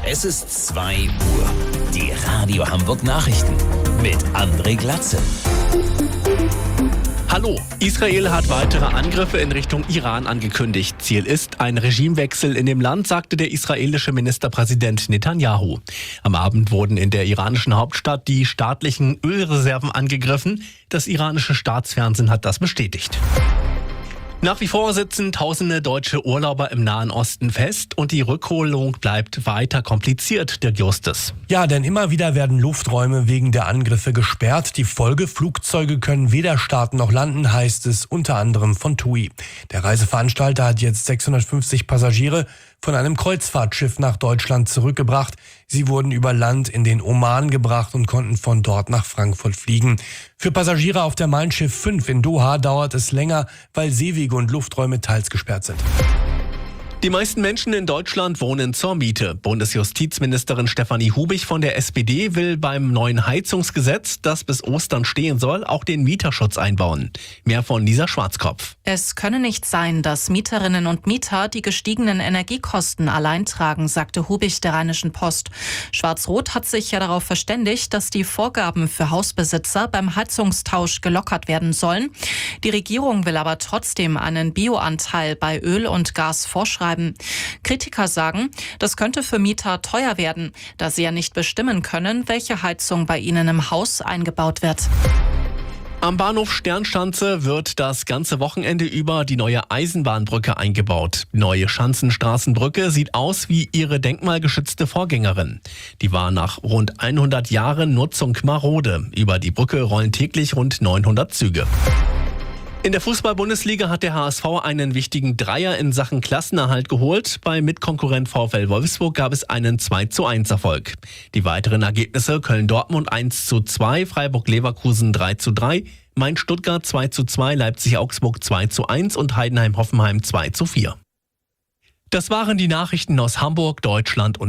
Es ist 2 Uhr. Die Radio Hamburg Nachrichten mit André Glatze. Hallo, Israel hat weitere Angriffe in Richtung Iran angekündigt. Ziel ist ein Regimewechsel in dem Land, sagte der israelische Ministerpräsident Netanyahu. Am Abend wurden in der iranischen Hauptstadt die staatlichen Ölreserven angegriffen. Das iranische Staatsfernsehen hat das bestätigt. Nach wie vor sitzen tausende deutsche Urlauber im Nahen Osten fest und die Rückholung bleibt weiter kompliziert, Dirk Justus. Ja, denn immer wieder werden Lufträume wegen der Angriffe gesperrt. Die Folge: Flugzeuge können weder starten noch landen, heißt es unter anderem von TUI. Der Reiseveranstalter hat jetzt 650 Passagiere von einem Kreuzfahrtschiff nach Deutschland zurückgebracht. Sie wurden über Land in den Oman gebracht und konnten von dort nach Frankfurt fliegen. Für Passagiere auf der Mein Schiff 5 in Doha dauert es länger, weil Seewege und Lufträume teils gesperrt sind. Die meisten Menschen in Deutschland wohnen zur Miete. Bundesjustizministerin Stefanie Hubich von der SPD will beim neuen Heizungsgesetz, das bis Ostern stehen soll, auch den Mieterschutz einbauen. Mehr von Lisa Schwarzkopf. Es könne nicht sein, dass Mieterinnen und Mieter die gestiegenen Energiekosten allein tragen, sagte Hubich der Rheinischen Post. Schwarz-Rot hat sich ja darauf verständigt, dass die Vorgaben für Hausbesitzer beim Heizungstausch gelockert werden sollen. Die Regierung will aber trotzdem einen Bioanteil bei Öl und Gas vorschreiben. Kritiker sagen, das könnte für Mieter teuer werden, da sie ja nicht bestimmen können, welche Heizung bei ihnen im Haus eingebaut wird. Am Bahnhof Sternschanze wird das ganze Wochenende über die neue Eisenbahnbrücke eingebaut. Die neue Schanzenstraßenbrücke sieht aus wie ihre denkmalgeschützte Vorgängerin. Die war nach rund 100 Jahren Nutzung marode. Über die Brücke rollen täglich rund 900 Züge. In der Fußball-Bundesliga hat der HSV einen wichtigen Dreier in Sachen Klassenerhalt geholt. Bei Mitkonkurrent VfL Wolfsburg gab es einen 2:1 Erfolg. Die weiteren Ergebnisse: Köln-Dortmund 1:2, Freiburg-Leverkusen 3:3, Mainz-Stuttgart 2:2, Leipzig-Augsburg 2:1 und Heidenheim-Hoffenheim 2:4. Das waren die Nachrichten aus Hamburg, Deutschland und